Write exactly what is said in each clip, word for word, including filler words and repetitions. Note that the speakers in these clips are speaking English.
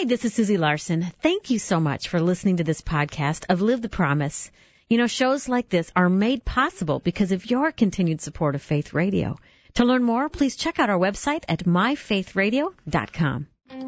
Hi, this is Susie Larson. Thank you so much for listening to this podcast of Live the Promise. You know, shows like this are made possible because of your continued support of Faith Radio. To learn more, please check out our website at my faith radio dot com.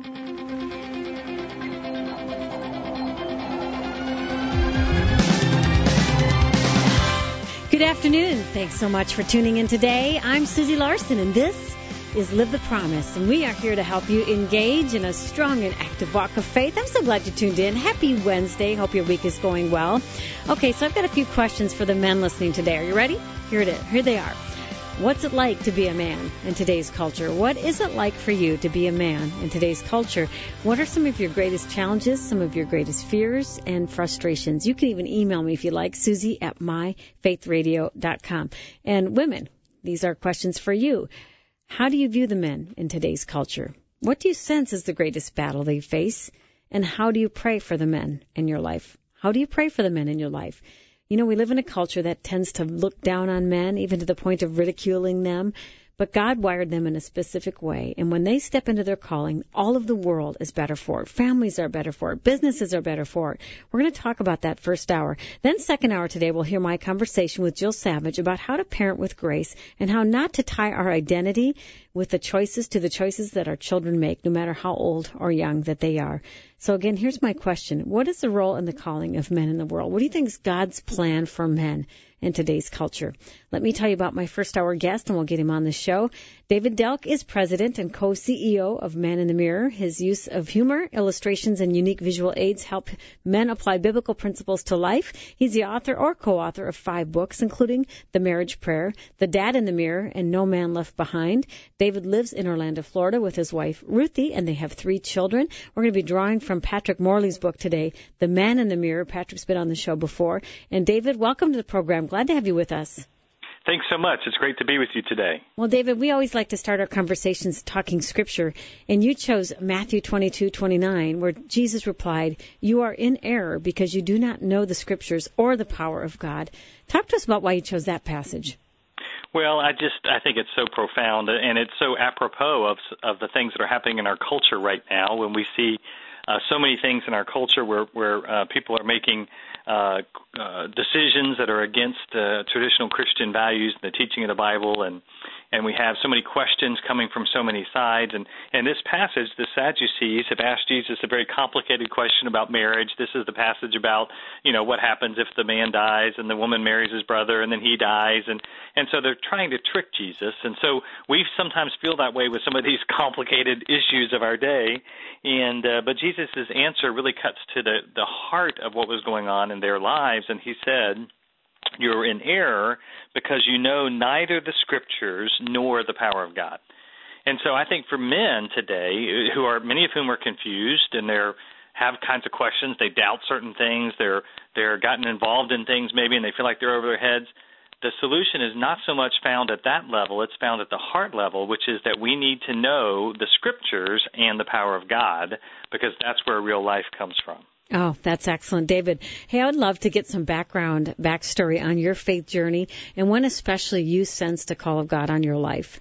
Good afternoon. Thanks so much for tuning in today. I'm Susie Larson, and this is Live the Promise, and we are here to help you engage in a strong and active walk of faith. I'm so glad you tuned in. Happy Wednesday. Hope your week is going well. Okay, so I've got a few questions for the men listening today. Are you ready? Here it is. Here they are. What's it like to be a man in today's culture? What is it like for you to be a man in today's culture? What are some of your greatest challenges, some of your greatest fears and frustrations? You can even email me if you like, Susie at my faith radio dot com. And women, these are questions for you. How do you view the men in today's culture? What do you sense is the greatest battle they face? And how do you pray for the men in your life? How do you pray for the men in your life? You know, we live in a culture that tends to look down on men, even to the point of ridiculing them. But God wired them in a specific way. And when they step into their calling, all of the world is better for it. Families are better for it. Businesses are better for it. We're going to talk about that first hour. Then second hour today, we'll hear my conversation with Jill Savage about how to parent with grace and how not to tie our identity with the choices to the choices that our children make, no matter how old or young that they are. So again, here's my question. What is the role and the calling of men in the world? What do you think is God's plan for men in today's culture? Let me tell you about my first hour guest, and we'll get him on the show. David Delk is president and co-C E O of Man in the Mirror. His use of humor, illustrations, and unique visual aids help men apply biblical principles to life. He's the author or co-author of five books, including The Marriage Prayer, The Dad in the Mirror, and No Man Left Behind. David lives in Orlando, Florida with his wife, Ruthie, and they have three children. We're going to be drawing from Patrick Morley's book today, The Man in the Mirror. Patrick's been on the show before. And David, welcome to the program. Glad to have you with us. Thanks so much. It's great to be with you today. Well, David, we always like to start our conversations talking Scripture, and you chose Matthew twenty-two twenty-nine, where Jesus replied, "You are in error because you do not know the Scriptures or the power of God." Talk to us about why you chose that passage. Well, I just I think it's so profound, and it's so apropos of of the things that are happening in our culture right now when we see uh, so many things in our culture where, where uh, people are making Uh, uh, decisions that are against uh, traditional Christian values, the teaching of the Bible, and and we have so many questions coming from so many sides. And in this passage, the Sadducees have asked Jesus a very complicated question about marriage. This is the passage about, you know, what happens if the man dies and the woman marries his brother and then he dies. And, and so they're trying to trick Jesus. And so we sometimes feel that way with some of these complicated issues of our day. And uh, but Jesus' answer really cuts to the, the heart of what was going on in their lives. And he said, "You're in error because you know neither the Scriptures nor the power of God." And so I think for men today, who are many of whom are confused and they're have kinds of questions, they doubt certain things, they're they're gotten involved in things maybe, and they feel like they're over their heads. The solution is not so much found at that level; it's found at the heart level, which is that we need to know the Scriptures and the power of God, because that's where real life comes from. Oh, that's excellent, David. Hey, I would love to get some background, backstory on your faith journey and when especially you sensed the call of God on your life.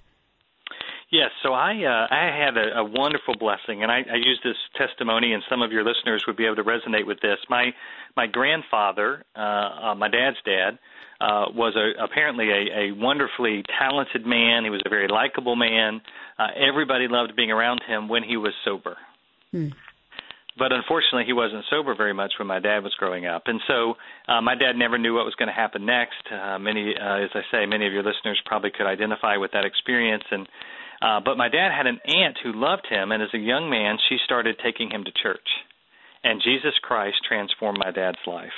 Yes, so I uh, I had a, a wonderful blessing, and I, I use this testimony, and some of your listeners would be able to resonate with this. My my grandfather, uh, uh, my dad's dad, uh, was a, apparently a, a wonderfully talented man. He was a very likable man. Uh, everybody loved being around him when he was sober. Hmm. But unfortunately, he wasn't sober very much when my dad was growing up. And so uh, my dad never knew what was going to happen next. Uh, many, uh, as I say, many of your listeners probably could identify with that experience. And uh, but my dad had an aunt who loved him, and as a young man, she started taking him to church. And Jesus Christ transformed my dad's life.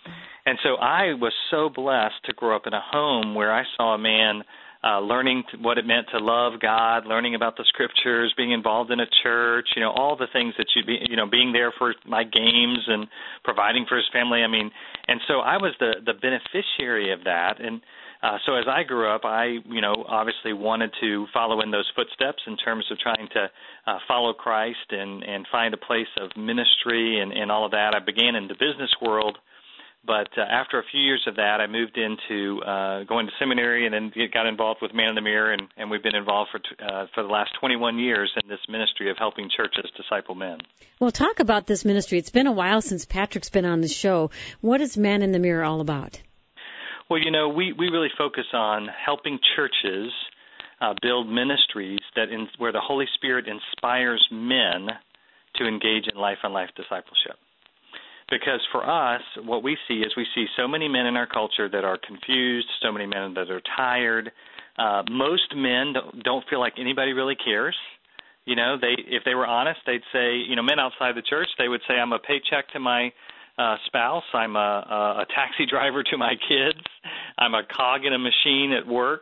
And so I was so blessed to grow up in a home where I saw a man Uh, learning to, what it meant to love God, learning about the Scriptures, being involved in a church, you know, all the things that you'd be, you know, being there for my games and providing for his family. I mean, and so I was the, the beneficiary of that. And uh, so as I grew up, I, you know, obviously wanted to follow in those footsteps in terms of trying to uh, follow Christ and, and find a place of ministry and, and all of that. I began in the business world. But uh, after a few years of that, I moved into uh, going to seminary and then got involved with Man in the Mirror, and, and we've been involved for t- uh, for the last twenty-one years in this ministry of helping churches disciple men. Well, talk about this ministry. It's been a while since Patrick's been on the show. What is Man in the Mirror all about? Well, you know, we, we really focus on helping churches uh, build ministries that in, where the Holy Spirit inspires men to engage in life-on-life discipleship. Because for us, what we see is we see so many men in our culture that are confused, so many men that are tired. Uh, most men don't, don't feel like anybody really cares. You know, they if they were honest, they'd say, you know, men outside the church, they would say, I'm a paycheck to my uh, spouse, I'm a, a taxi driver to my kids, I'm a cog in a machine at work.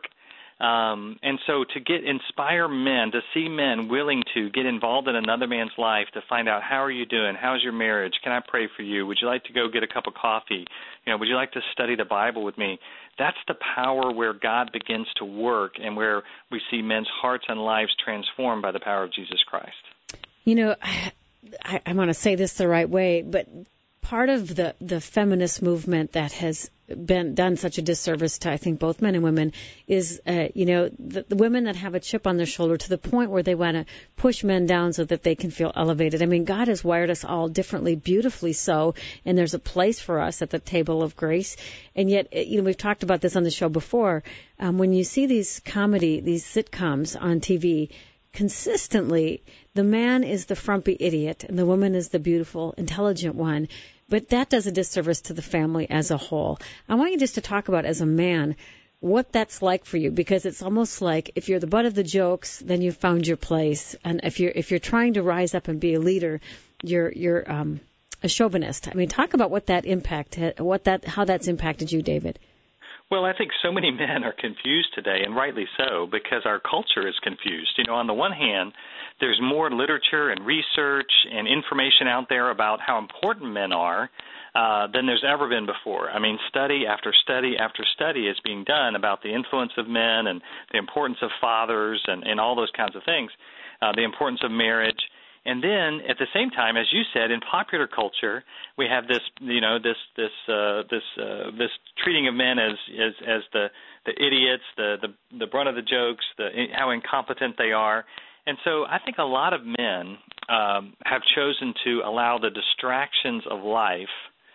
Um, and so to get inspire men, to see men willing to get involved in another man's life, to find out, how are you doing? How's your marriage? Can I pray for you? Would you like to go get a cup of coffee? You know, would you like to study the Bible with me? That's the power where God begins to work and where we see men's hearts and lives transformed by the power of Jesus Christ. You know, I, I want to say this the right way, but part of the, the feminist movement that has been done such a disservice to, I think, both men and women is, uh, you know, the, the women that have a chip on their shoulder to the point where they want to push men down so that they can feel elevated. I mean, God has wired us all differently, beautifully so, and there's a place for us at the table of grace. And yet, you know, we've talked about this on the show before. Um, when you see these comedy, these sitcoms on T V, consistently, the man is the frumpy idiot and the woman is the beautiful, intelligent one. But that does a disservice to the family as a whole. I want you just to talk about, as a man, what that's like for you, because it's almost like if you're the butt of the jokes, then you've found your place. And if you're if you're trying to rise up and be a leader, you're you're um, a chauvinist. I mean, talk about what that impact, what that how that's impacted you, David. Well, I think so many men are confused today, and rightly so, because our culture is confused. You know, on the one hand, there's more literature and research and information out there about how important men are uh, than there's ever been before. I mean, study after study after study is being done about the influence of men and the importance of fathers and, and all those kinds of things, uh, the importance of marriage. And then, at the same time, as you said, in popular culture, we have this, you know, this this uh, this uh, this treating of men as as, as the, the idiots, the, the the brunt of the jokes, the how incompetent they are. And so, I think a lot of men um, have chosen to allow the distractions of life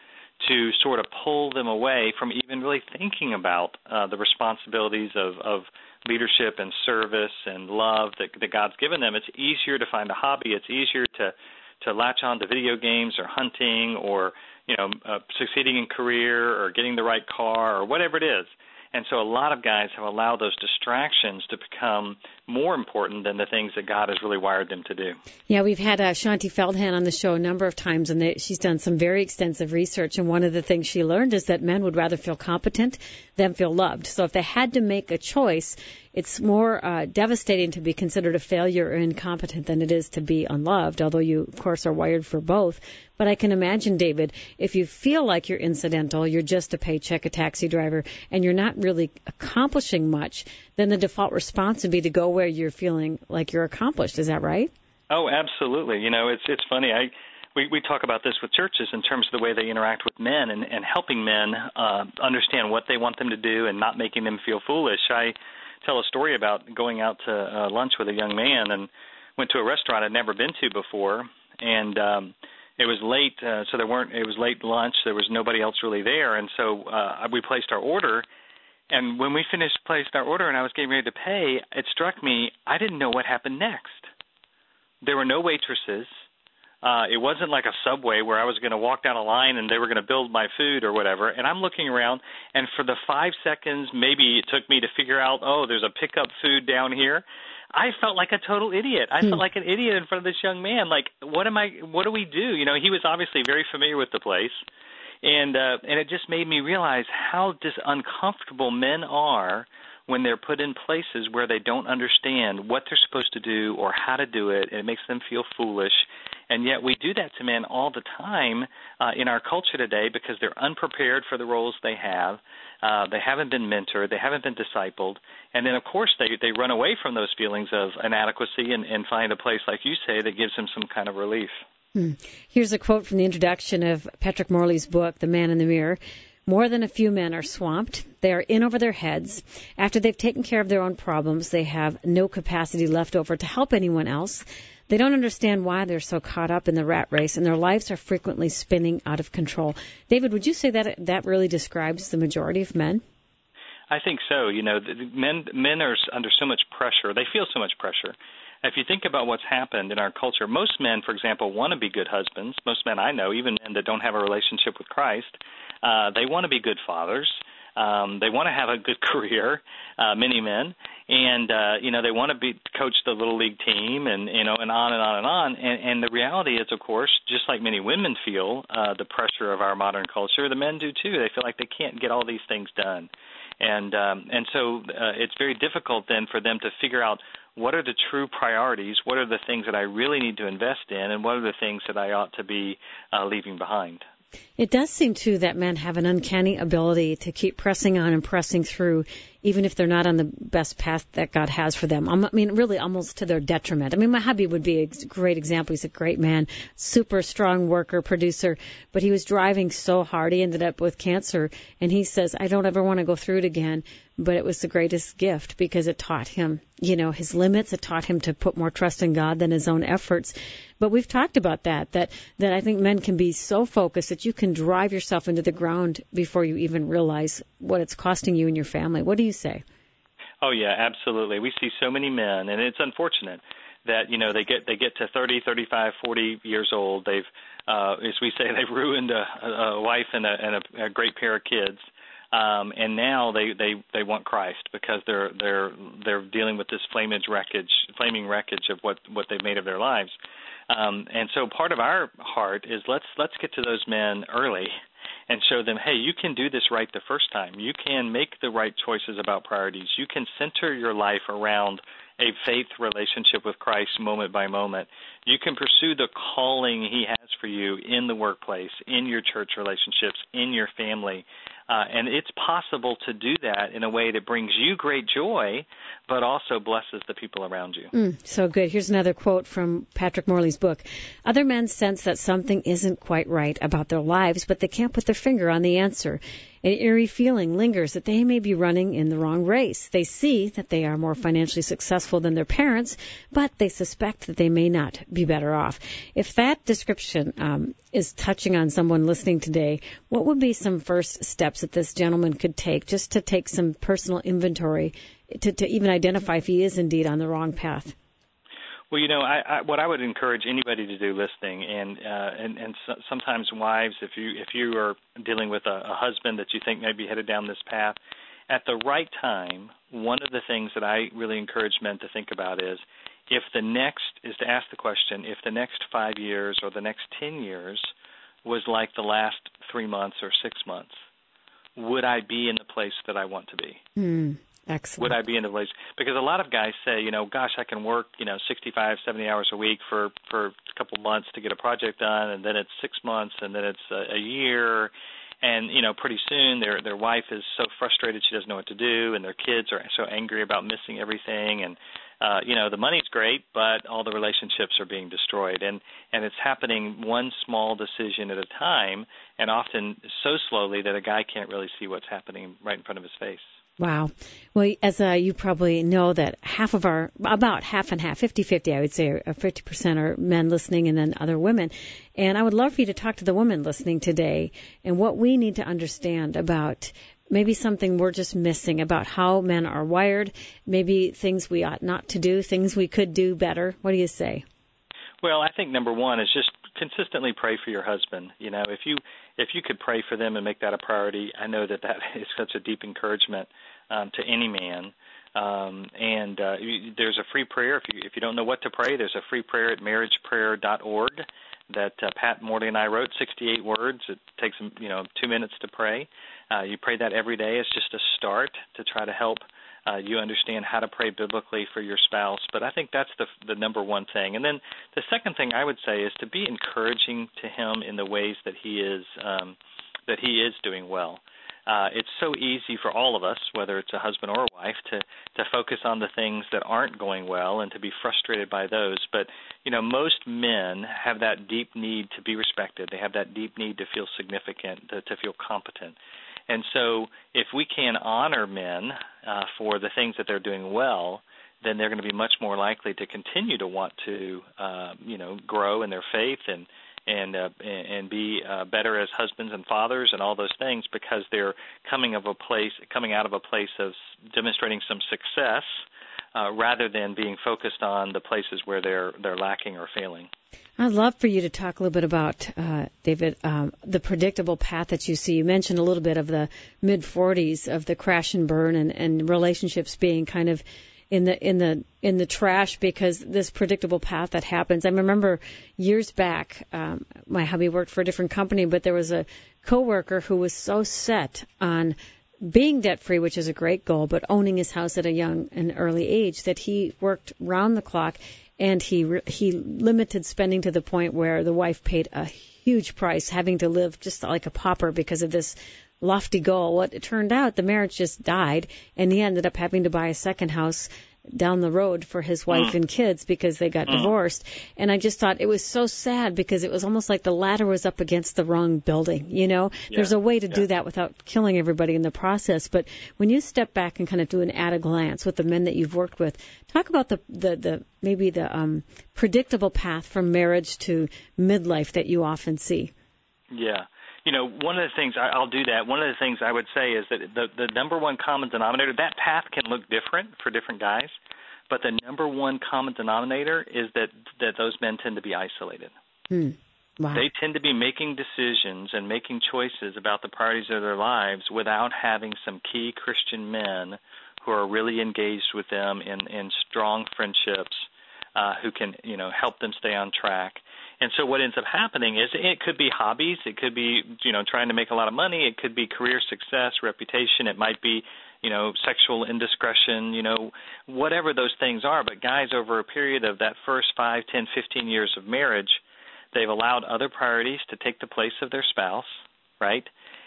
to sort of pull them away from even really thinking about uh, the responsibilities of, of leadership and service and love that, that God's given them. It's easier to find a hobby. It's easier to, to latch on to video games or hunting or, you know, uh, succeeding in career or getting the right car or whatever it is. And so a lot of guys have allowed those distractions to become more important than the things that God has really wired them to do. Yeah, we've had uh, Shaunti Feldhahn on the show a number of times, and they, she's done some very extensive research. And one of the things she learned is that men would rather feel competent than feel loved. So if they had to make a choice, it's more uh, devastating to be considered a failure or incompetent than it is to be unloved, although you, of course, are wired for both. But I can imagine, David, if you feel like you're incidental, you're just a paycheck, a taxi driver, and you're not really accomplishing much, then the default response would be to go where you're feeling like you're accomplished. Is that right? Oh, absolutely. You know, it's it's funny. I we, we talk about this with churches in terms of the way they interact with men and, and helping men uh, understand what they want them to do and not making them feel foolish. I tell a story about going out to uh, lunch with a young man and went to a restaurant I'd never been to before, and um, it was late, uh, so there weren't. It was late lunch. There was nobody else really there, and so uh, we placed our order. And when we finished placed our order and I was getting ready to pay, it struck me I didn't know what happened next. There were no waitresses. Uh, it wasn't like a Subway where I was going to walk down a line and they were going to build my food or whatever. And I'm looking around, and for the five seconds maybe it took me to figure out, oh, there's a pickup food down here, I felt like a total idiot. I hmm. felt like an idiot in front of this young man. Like, what am I? What do we do? You know, he was obviously very familiar with the place. And uh, and it just made me realize how dis- uncomfortable men are when they're put in places where they don't understand what they're supposed to do or how to do it, and it makes them feel foolish. And yet we do that to men all the time uh, in our culture today because they're unprepared for the roles they have. Uh, they haven't been mentored. They haven't been discipled. And then, of course, they, they run away from those feelings of inadequacy and, and find a place, like you say, that gives them some kind of relief. Hmm. Here's a quote from the introduction of Patrick Morley's book, The Man in the Mirror. More than a few men are swamped. They are in over their heads. After they've taken care of their own problems, they have no capacity left over to help anyone else. They don't understand why they're so caught up in the rat race, and their lives are frequently spinning out of control. David, would you say that that really describes the majority of men? I think so. You know, the, men men are under so much pressure. They feel so much pressure. If you think about what's happened in our culture, most men, for example, want to be good husbands. Most men I know, even men that don't have a relationship with Christ, uh, they want to be good fathers. Um, they want to have a good career, uh, many men, and uh, you know they want to be coach the little league team, and you know, and on and on and on. And, and the reality is, of course, just like many women feel uh, the pressure of our modern culture, the men do too. They feel like they can't get all these things done, and um, and so uh, it's very difficult then for them to figure out what are the true priorities, what are the things that I really need to invest in, and what are the things that I ought to be uh, leaving behind. It does seem, too, that men have an uncanny ability to keep pressing on and pressing through, even if they're not on the best path that God has for them. I mean, really almost to their detriment. I mean, my hubby would be a great example. He's a great man, super strong worker, producer, but he was driving so hard. He ended up with cancer, and he says, I don't ever want to go through it again. But it was the greatest gift because it taught him, you know, his limits. It taught him to put more trust in God than his own efforts. But we've talked about that, that, that I think men can be so focused that you can drive yourself into the ground before you even realize what it's costing you and your family. What do you say? Oh, yeah, absolutely. We see so many men, and it's unfortunate that, you know, they get they get to thirty, thirty-five, forty years old. They've, uh, as we say, they've ruined a, a wife and, a, and a, a great pair of kids. Um, and now they, they, they want Christ because they're they're they're dealing with this flaming wreckage, flaming wreckage of what, what they've made of their lives. Um, and so part of our heart is let's let's get to those men early and show them, hey, you can do this right the first time. You can make the right choices about priorities. You can center your life around a faith relationship with Christ moment by moment. You can pursue the calling he has for you in the workplace, in your church relationships, in your family. Uh, and it's possible to do that in a way that brings you great joy, but also blesses the people around you. Mm, so good. Here's another quote from Patrick Morley's book. Other men sense that something isn't quite right about their lives, but they can't put their finger on the answer. An eerie feeling lingers that they may be running in the wrong race. They see that they are more financially successful than their parents, but they suspect that they may not be better off. If that description um, is touching on someone listening today, what would be some first steps that this gentleman could take just to take some personal inventory to, to even identify if he is indeed on the wrong path? Well, you know, I, I, what I would encourage anybody to do listening, and uh, and, and so, sometimes wives, if you if you are dealing with a, a husband that you think may be headed down this path, at the right time, one of the things that I really encourage men to think about is if the next is to ask the question, if the next five years or the next ten years was like the last three months or six months, would I be in the place that I want to be? Mm. Excellent. Would I be in the place? Because a lot of guys say, you know, gosh, I can work, you know, sixty-five, seventy hours a week for, for a couple months to get a project done, and then it's six months, and then it's a, a year, and, you know, pretty soon their their wife is so frustrated she doesn't know what to do, and their kids are so angry about missing everything, and, uh, you know, the money's great, but all the relationships are being destroyed, and, and it's happening one small decision at a time, and often so slowly that a guy can't really see what's happening right in front of his face. Wow. Well, as uh, you probably know that half of our, about half and half, fifty-fifty, I would say, or fifty percent are men listening and then other women. And I would love for you to talk to the women listening today and what we need to understand about maybe something we're just missing about how men are wired, maybe things we ought not to do, things we could do better. What do you say? Well, I think number one is just consistently pray for your husband. You know, if you if you could pray for them and make that a priority, I know that that is such a deep encouragement um, to any man. Um, and uh, you, there's a free prayer. If you if you don't know what to pray, there's a free prayer at marriage prayer dot org that uh, Pat Morley and I wrote, sixty-eight words. It takes you know two minutes to pray. Uh, you pray that every day. It's just a start to try to help Uh, you understand how to pray biblically for your spouse. But I think that's the the number one thing. And then the second thing I would say is to be encouraging to him in the ways that he is um, that he is doing well. uh, it's so easy for all of us, whether it's a husband or a wife, to, to focus on the things that aren't going well and to be frustrated by those. But, you know, most men have that deep need to be respected. They have that deep need to feel significant, to, to feel competent. And so if we can honor men uh, for the things that they're doing well, then they're going to be much more likely to continue to want to, uh, you know, grow in their faith and and uh, and be uh, better as husbands and fathers and all those things, because they're coming of a place, coming out of a place of demonstrating some success, uh, rather than being focused on the places where they're they're lacking or failing. I'd love for you to talk a little bit about, uh, David, um, the predictable path that you see. You mentioned a little bit of the mid forties, of the crash and burn, and, and relationships being kind of in the in the in the trash because this predictable path that happens. I remember years back, um, my hubby worked for a different company, but there was a coworker who was so set on being debt free, which is a great goal, but owning his house at a young and early age, that he worked round the clock, and he he limited spending to the point where the wife paid a huge price, having to live just like a pauper because of this lofty goal. What it turned out, the marriage just died, and he ended up having to buy a second house down the road for his wife and kids because they got divorced. And I just thought it was so sad because it was almost like the ladder was up against the wrong building. You know, yeah. There's a way to yeah. do that without killing everybody in the process. But when you step back and kind of do an at a glance with the men that you've worked with, talk about the, the, the maybe the um, predictable path from marriage to midlife that you often see. Yeah. You know, one of the things, I, I'll do that, one of the things I would say is that the, the number one common denominator, that path can look different for different guys, but the number one common denominator is that, that those men tend to be isolated. Hmm. Wow. They tend to be making decisions and making choices about the priorities of their lives without having some key Christian men who are really engaged with them in, in strong friendships, uh, who can, you know, help them stay on track. And so what ends up happening is it could be hobbies. It could be, you know, trying to make a lot of money. It could be career success, reputation. It might be, you know, sexual indiscretion, you know, whatever those things are. But guys, over a period of that first five, ten, fifteen years of marriage, they've allowed other priorities to take the place of their spouse, right?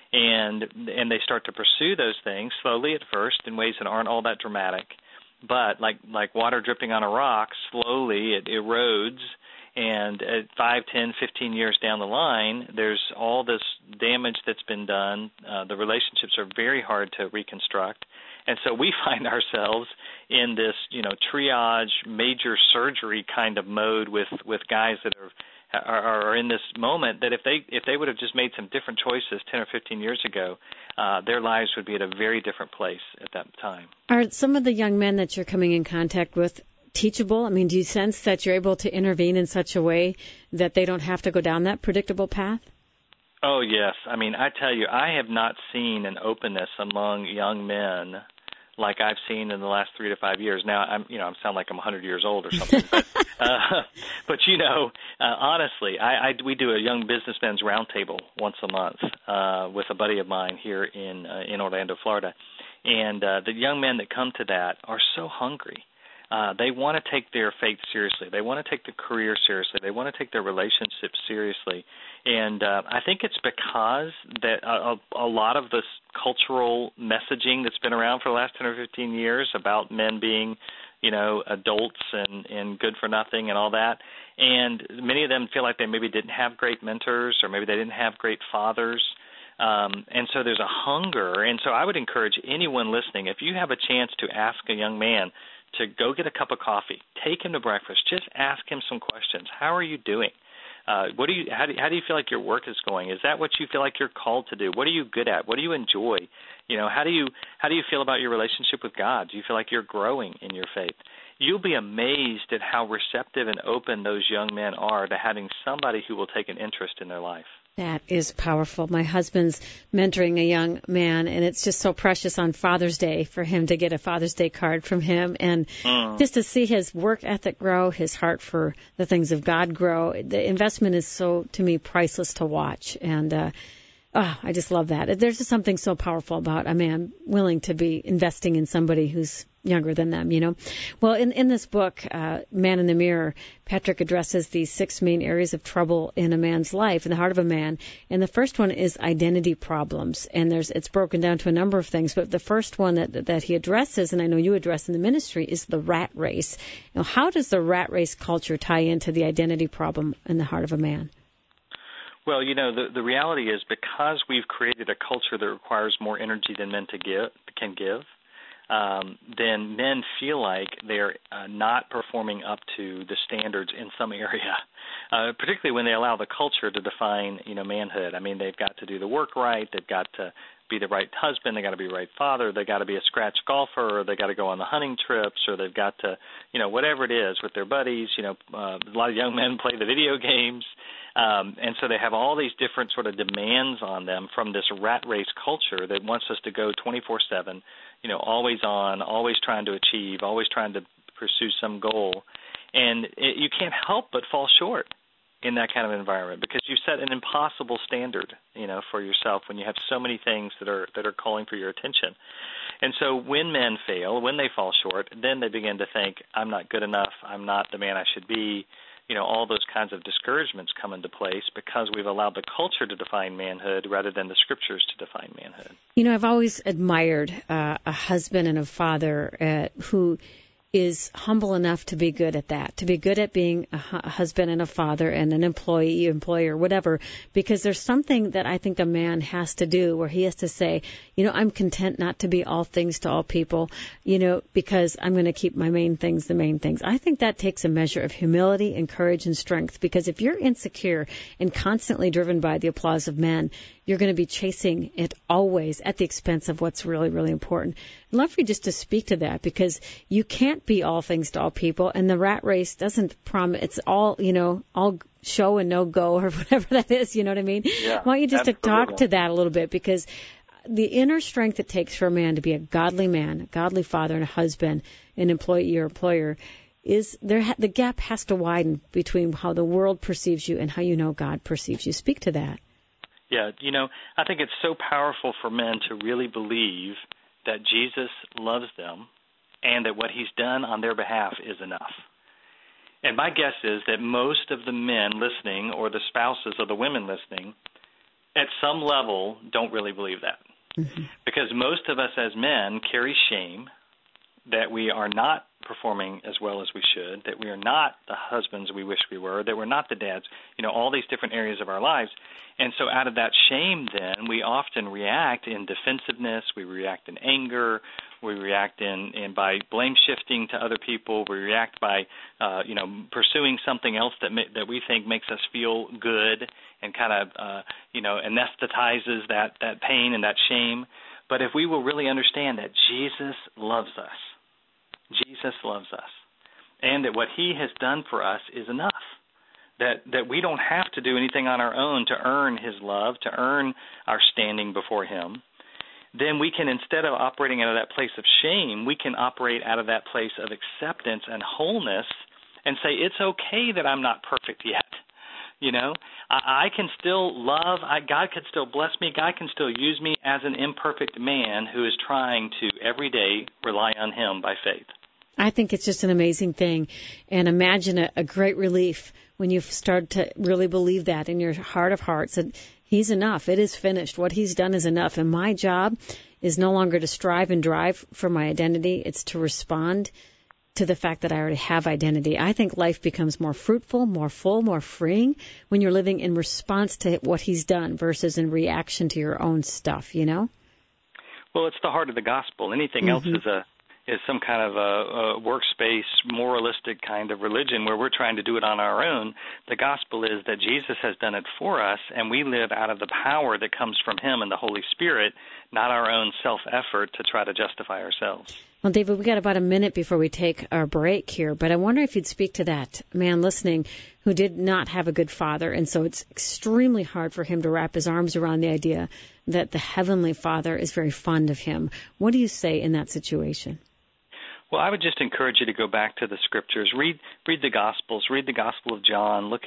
And and they start to pursue those things slowly at first in ways that aren't all that dramatic. But like like water dripping on a rock, slowly it erodes. And at five, ten, fifteen years down the line, there's all this damage that's been done. Uh, the relationships are very hard to reconstruct. And so we find ourselves in this, you know, triage, major surgery kind of mode with, with guys that are, are are in this moment that if they if they would have just made some different choices ten or fifteen years ago, uh, their lives would be at a very different place at that time. Are some of the young men that you're coming in contact with teachable? I mean, do you sense that you're able to intervene in such a way that they don't have to go down that predictable path? Oh, yes. I mean, I tell you, I have not seen an openness among young men like I've seen in the last three to five years. Now, I'm, you know, I sound like I'm one hundred years old or something, but, uh, but you know, uh, honestly, I, I, we do a young businessmen's roundtable once a month uh, with a buddy of mine here in uh, in Orlando, Florida, and uh, the young men that come to that are so hungry. Uh, they want to take their faith seriously. They want to take their career seriously. They want to take their relationships seriously. And uh, I think it's because that a, a lot of this cultural messaging that's been around for the last ten or fifteen years about men being, you know, adults and, and good for nothing and all that. And many of them feel like they maybe didn't have great mentors or maybe they didn't have great fathers. Um, and so there's a hunger. And so I would encourage anyone listening, if you have a chance to ask a young man to go get a cup of coffee, take him to breakfast, just ask him some questions. How are you doing? Uh, what do you? How do you, how do you feel like your work is going? Is that what you feel like you're called to do? What are you good at? What do you enjoy? You know, how do you how do you feel about your relationship with God? Do you feel like you're growing in your faith? You'll be amazed at how receptive and open those young men are to having somebody who will take an interest in their life. That is powerful. My husband's mentoring a young man, and it's just so precious on Father's Day for him to get a Father's Day card from him, and mm. just to see his work ethic grow, his heart for the things of God grow. The investment is so, to me, priceless to watch, and uh, oh, I just love that. There's just something so powerful about a man willing to be investing in somebody who's younger than them, you know. Well, in, in this book, uh, Man in the Mirror, Patrick addresses these six main areas of trouble in a man's life, in the heart of a man. And the first one is identity problems. And there's it's broken down to a number of things. But the first one that that he addresses, and I know you address in the ministry, is the rat race. Now, how does the rat race culture tie into the identity problem in the heart of a man? Well, you know, the, the reality is because we've created a culture that requires more energy than men to give, can give, um, then men feel like they're uh, not performing up to the standards in some area, uh, particularly when they allow the culture to define, you know, manhood. I mean, they've got to do the work right. They've got to be the right husband. They've got to be the right father. They've got to be a scratch golfer, or they've got to go on the hunting trips, or they've got to, you know, whatever it is with their buddies. You know, uh, a lot of young men play the video games. Um, and so they have all these different sort of demands on them from this rat race culture that wants us to go twenty-four seven, you know, always on, always trying to achieve, always trying to pursue some goal. And it, you can't help but fall short in that kind of environment because you set an impossible standard, you know, for yourself when you have so many things that are that are calling for your attention. And so when men fail, when they fall short, then they begin to think, I'm not good enough, I'm not the man I should be. You know, all those kinds of discouragements come into place because we've allowed the culture to define manhood rather than the scriptures to define manhood. You know, I've always admired uh, a husband and a father uh, who is humble enough to be good at that, to be good at being a, hu- a husband and a father and an employee, employer, whatever, because there's something that I think a man has to do where he has to say, you know, I'm content not to be all things to all people, you know, because I'm going to keep my main things the main things. I think that takes a measure of humility and courage and strength, because if you're insecure and constantly driven by the applause of men, you're going to be chasing it always at the expense of what's really, really important. I'd love for you just to speak to that, because you can't be all things to all people, and the rat race doesn't promise, it's all, you know, all show and no go, or whatever that is, you know what I mean? Yeah, I want you just to talk right. to that a little bit, because the inner strength it takes for a man to be a godly man, a godly father and a husband, an employee or employer, is there ha- the gap has to widen between how the world perceives you and how you know God perceives you. Speak to that. Yeah, you know, I think it's so powerful for men to really believe that Jesus loves them and that what he's done on their behalf is enough. And my guess is that most of the men listening, or the spouses of the women listening, at some level don't really believe that. Mm-hmm. Because most of us as men carry shame that we are not performing as well as we should, that we are not the husbands we wish we were, that we're not the dads, you know, all these different areas of our lives. And so out of that shame, then, we often react in defensiveness, we react in anger, we react in, in by blame shifting to other people, we react by, uh, you know, pursuing something else that ma- that we think makes us feel good and kind of, uh, you know, anesthetizes that, that pain and that shame. But if we will really understand that Jesus loves us, Jesus loves us, and that what he has done for us is enough, that that we don't have to do anything on our own to earn his love, to earn our standing before him, then we can, instead of operating out of that place of shame, we can operate out of that place of acceptance and wholeness and say, it's okay that I'm not perfect yet. You know, I, I can still love, I, God can still bless me, God can still use me as an imperfect man who is trying to every day rely on him by faith. I think it's just an amazing thing. And imagine a, a great relief when you start to really believe that in your heart of hearts, that he's enough. It is finished. What he's done is enough. And my job is no longer to strive and drive for my identity. It's to respond to the fact that I already have identity. I think life becomes more fruitful, more full, more freeing when you're living in response to what he's done versus in reaction to your own stuff, you know? Well, it's the heart of the gospel. Anything mm-hmm. else is a is some kind of a, a workspace, moralistic kind of religion where we're trying to do it on our own. The gospel is that Jesus has done it for us, and we live out of the power that comes from him and the Holy Spirit, not our own self-effort to try to justify ourselves. Well, David, we got about a minute before we take our break here, but I wonder if you'd speak to that man listening who did not have a good father, and so it's extremely hard for him to wrap his arms around the idea that the Heavenly Father is very fond of him. What do you say in that situation? Well, I would just encourage you to go back to the Scriptures. Read read the Gospels. Read the Gospel of John. Look at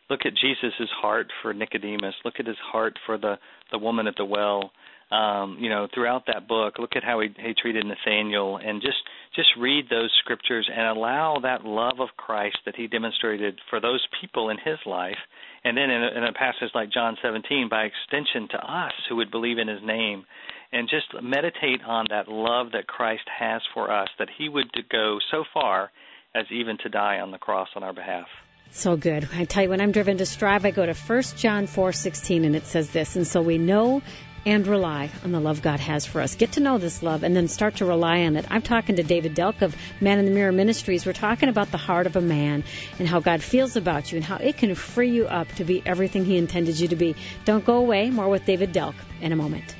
Look at Jesus' heart for Nicodemus. Look at his heart for the, the woman at the well. Um, you know, throughout that book, look at how he, he treated Nathaniel, and just just read those scriptures and allow that love of Christ that he demonstrated for those people in his life, and then in a, in a passage like John seventeen, by extension to us who would believe in his name, and just meditate on that love that Christ has for us, that he would go so far as even to die on the cross on our behalf. So good. I tell you, when I'm driven to strive, I go to First John four sixteen, and it says this, and so we know and rely on the love God has for us. Get to know this love and then start to rely on it. I'm talking to David Delk of Man in the Mirror Ministries. We're talking about the heart of a man and how God feels about you and how it can free you up to be everything he intended you to be. Don't go away. More with David Delk in a moment.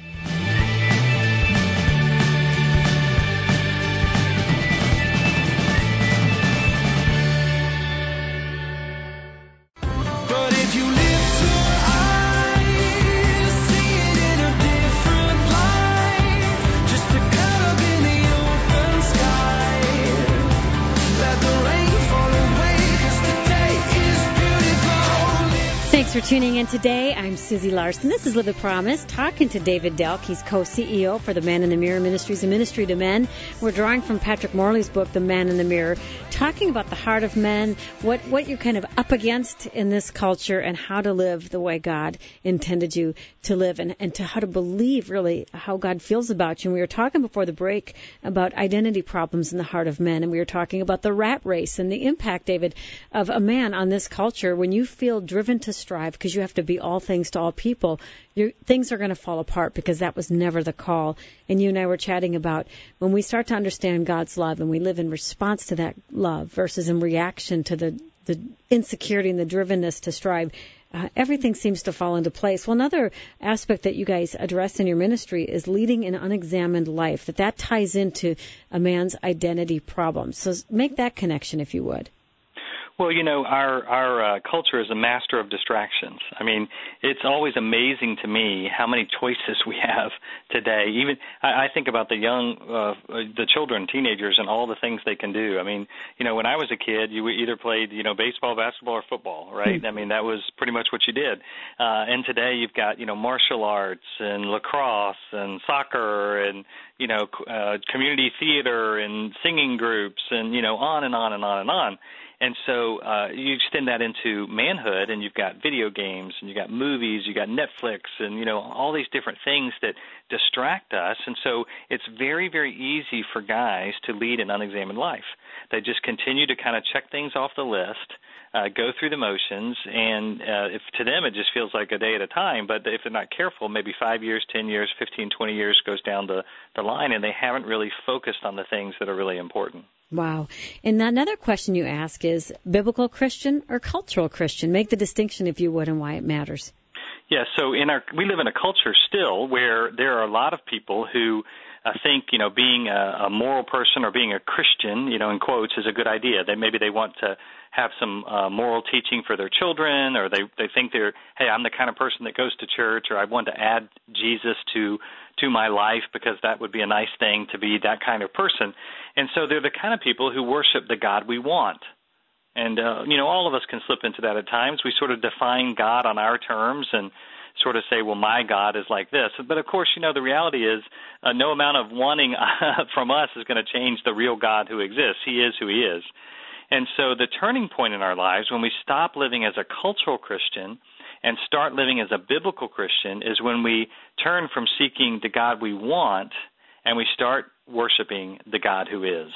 Thanks for tuning in today. I'm Susie Larson. This is Live the Promise, talking to David Delk. He's co-C E O for the Man in the Mirror Ministries, a ministry to men. We're drawing from Patrick Morley's book, The Man in the Mirror, talking about the heart of men, what, what you're kind of up against in this culture, and how to live the way God intended you to live, and, and to how to believe, really, how God feels about you. And we were talking before the break about identity problems in the heart of men, and we were talking about the rat race and the impact, David, of a man on this culture. When you feel driven to strive, because you have to be all things to all people, your, things are going to fall apart, because that was never the call. And you and I were chatting about when we start to understand God's love and we live in response to that love versus in reaction to the, the insecurity and the drivenness to strive, uh, everything seems to fall into place. Well, another aspect that you guys address in your ministry is leading an unexamined life, that that ties into a man's identity problems. So make that connection, if you would. Well, you know, our our uh, culture is a master of distractions. I mean, it's always amazing to me how many choices we have today. Even I, I think about the young, uh, the children, teenagers, and all the things they can do. I mean, you know, when I was a kid, you either played, you know, baseball, basketball, or football, right? Mm-hmm. I mean, that was pretty much what you did. Uh, and today you've got, you know, martial arts and lacrosse and soccer and, you know, uh, community theater and singing groups and, you know, on and on and on and on. And so uh, you extend that into manhood, and you've got video games, and you've got movies, you've got Netflix, and, you know, all these different things that distract us. And so it's very, very easy for guys to lead an unexamined life. They just continue to kind of check things off the list, uh, go through the motions, and uh, if to them it just feels like a day at a time. But if they're not careful, maybe five years, ten years, fifteen, twenty years goes down the, the line, and they haven't really focused on the things that are really important. Wow. And another question you ask is biblical Christian or cultural Christian? Make the distinction, if you would, and why it matters. Yeah, so in our we live in a culture still where there are a lot of people who uh, think, you know, being a, a moral person or being a Christian, you know, in quotes, is a good idea. They maybe they want to have some uh, moral teaching for their children, or they they think they're, hey, I'm the kind of person that goes to church, or I want to add Jesus to to my life because that would be a nice thing to be that kind of person. And so they're the kind of people who worship the God we want. And, uh, you know, all of us can slip into that at times. We sort of define God on our terms and sort of say, well, my God is like this. But, of course, you know, the reality is uh, no amount of wanting from us is going to change the real God who exists. He is who he is. And so the turning point in our lives when we stop living as a cultural Christian and start living as a biblical Christian is when we turn from seeking the God we want and we start worshiping the God who is.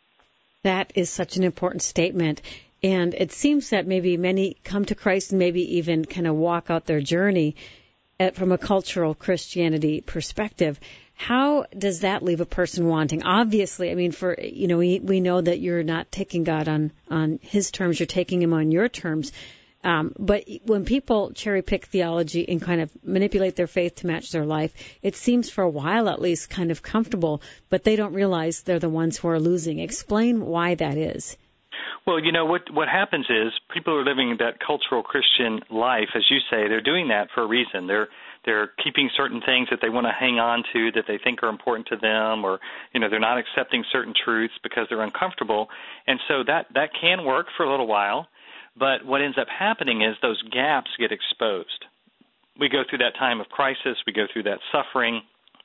That is such an important statement. And it seems that maybe many come to Christ and maybe even kind of walk out their journey at, from a cultural Christianity perspective. How does that leave a person wanting? Obviously, I mean, for, you know, we, we know that you're not taking God on, on his terms, you're taking him on your terms. Um, but when people cherry pick theology and kind of manipulate their faith to match their life, it seems for a while at least kind of comfortable, but they don't realize they're the ones who are losing. Explain why that is. Well, you know, what what happens is people are living that cultural Christian life, as you say, they're doing that for a reason. They're they're keeping certain things that they want to hang on to that they think are important to them, or, you know, they're not accepting certain truths because they're uncomfortable. And so that, that can work for a little while. But what ends up happening is those gaps get exposed. We go through that time of crisis. We go through that suffering.